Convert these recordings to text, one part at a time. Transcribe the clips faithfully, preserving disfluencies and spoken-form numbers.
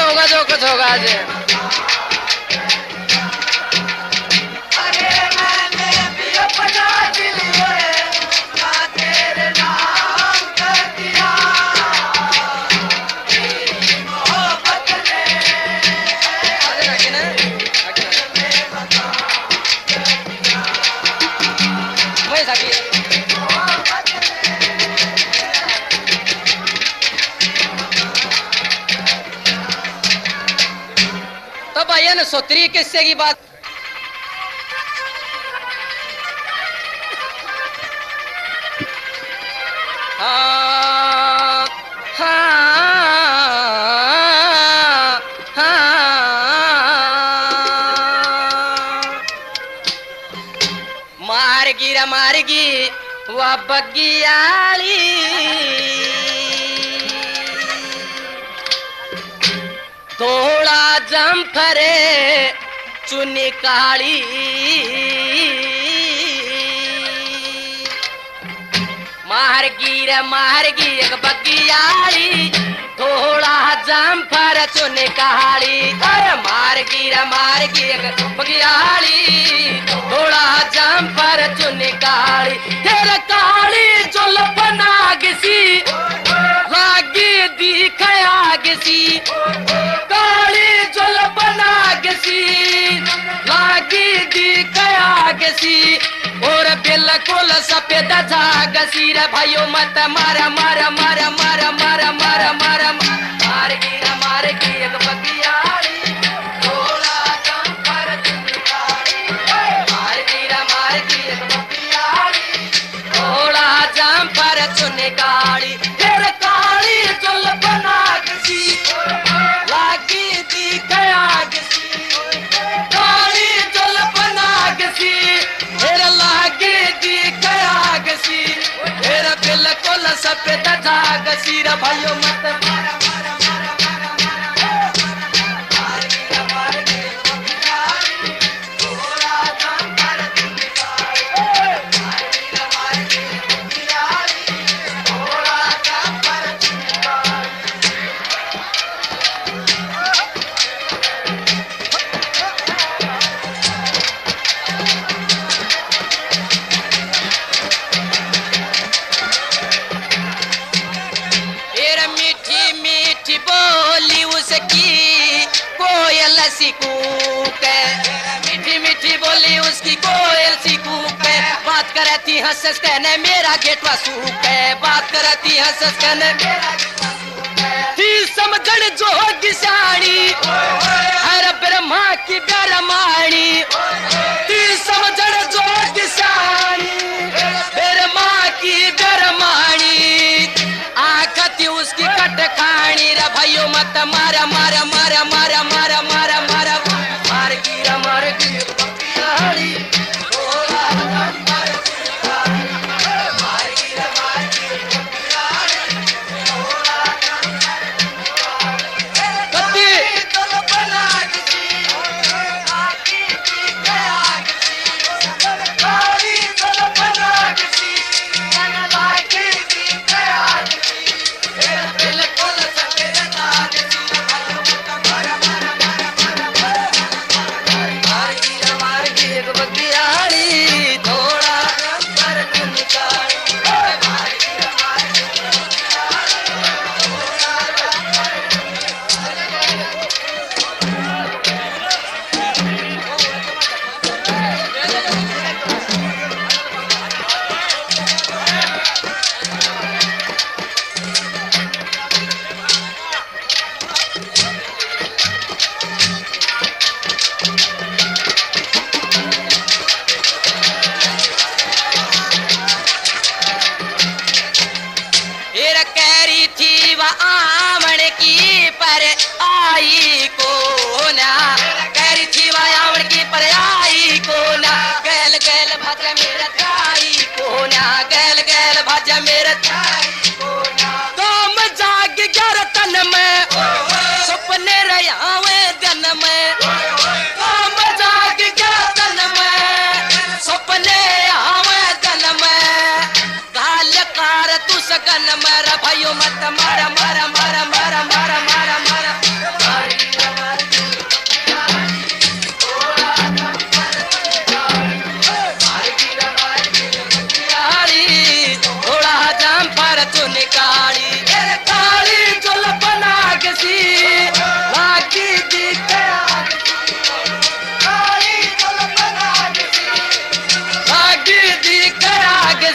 होगा जो कुछ होगा आज। तो भैया ने सोतरी किस्से की बात। हाँ हाँ हाँ मारगी रे मारगी वह बगियाली थोड़ा जम्फरे चुनी काली मारगी रे मारगी एक बगियाली थोड़ा जम्फर चुनी काली। अरे मारगी रे मारगी एक बगियाली थोड़ा जम्फर चुनी काली। तेरे काली जुल्फ नागसी लागी दिखया गसी काली जुल्फ नागसी लागी दिखया गसी और बिल्कुल सफेद झागसी रे भाइयों मत मारा मारा मारा मारा मारा मारा मारा मारगी रे मारगी एक बगियाली थोड़ा जम्फर चुनी काली। मारगी रे मारगी एक बगियाली थोड़ा जम्फर चुनी काली। तेरे काली जुल्फ नागसी लागी दिखया गसी काली जुल्फ नागसी तेरे लागी दिखया गसी तेरे बिल्कुल सफेद झागसी रे भाइयों मत मारा मारा मारा मारा मारगी रे मारगी बगियाली थोड़ा जम्फर चुनी काली। मारगी रे मारगी बगियाली थोड़ा जम्फर चुनी काली। तेरा मीठी मीठी बोली उसकी कोयल सी कूके मीठी मीठी बोली उसकी कोयल सी कूके बात करती हंस हंस कहने मेरा गेटवा सूखे बात करती हंस हंस कहने मेरा गेटवा सूखे थी समझण जो गिसाणी हर ब्रह्मा की ब्रह्माणी थी समझण जो गिसाणी ब्रह्मा की ब्रह्माणी आखती उसकी कट खानी रे भाइयों मत मारा मारा मारा मारा मारा मारा मारा मारगी रे मारगी बगियाली थोड़ा जम्फर चुनी काली। मारगी रे मारगी बगियाली थोड़ा जम्फर चुनी काली। जुल्फ नागसी लागी दिखया गसी काली जुल्फ नागसी लागी दिखया गसी बिल्कुल सफेद झागसी रे भाइयों मत मारा मारा मारा मारा मारगी रे मारगी एक बगियाली थोड़ा जम्फर चुनी काली। मारगी रे मारगी बगियाली थोड़ा जम्फर फिर कह थी वह आमण की पर आई को ना कह रही थी वह आमण की पर आई को ना गैल गैल भज मेरा ताई को ना गैल गैल भज मेरा ताई को ना तुम जाग गर तन में सपने रयावे दिन में तुम जाग गर तन में सपने आवे दिन में गाल कार तू सकन मारा भाइयों मत मारा मारा मारा मारा मारा मारा मारा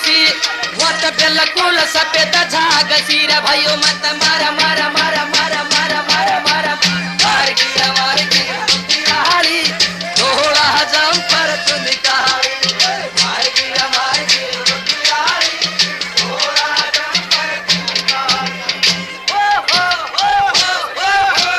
सी वत बिल्कुल सफेद झाग सी रे भाइयों मत मारा मारा मारा मारा मारा मारा मारा मार गिरा मार गिरा हाली थोड़ा हजम पर तू निकाली मार गिरा मार गिरा हाली थोड़ा हजम पर तू निकाली ओ हो हो हो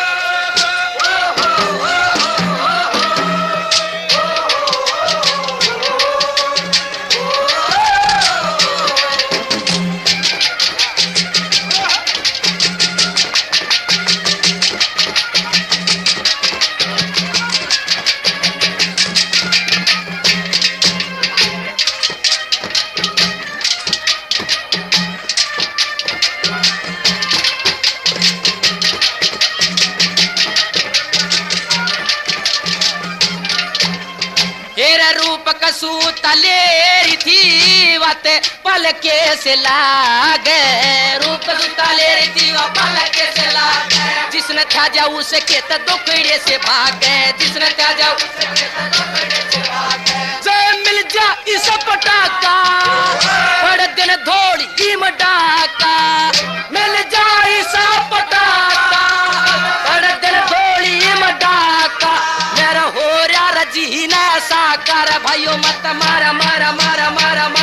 तेरा रूप कसू तलेरी थी वत पल के से लागे रूप कसू तलेरी थी वह पल के से लागे जिसने था जाऊ उसे के त दुखड़े से भागे जिसने था जाऊ उसे के त दुखड़े से भागे जय मिल जा इस पटाका बड़ दिन धोड़ी कीम डाका मिल जा इस पटाका बड़ दिन धोड़ी कीम डाका मेरा हो रहा जीना साकार भाइयों मत मारा मारा मारा मारा मारा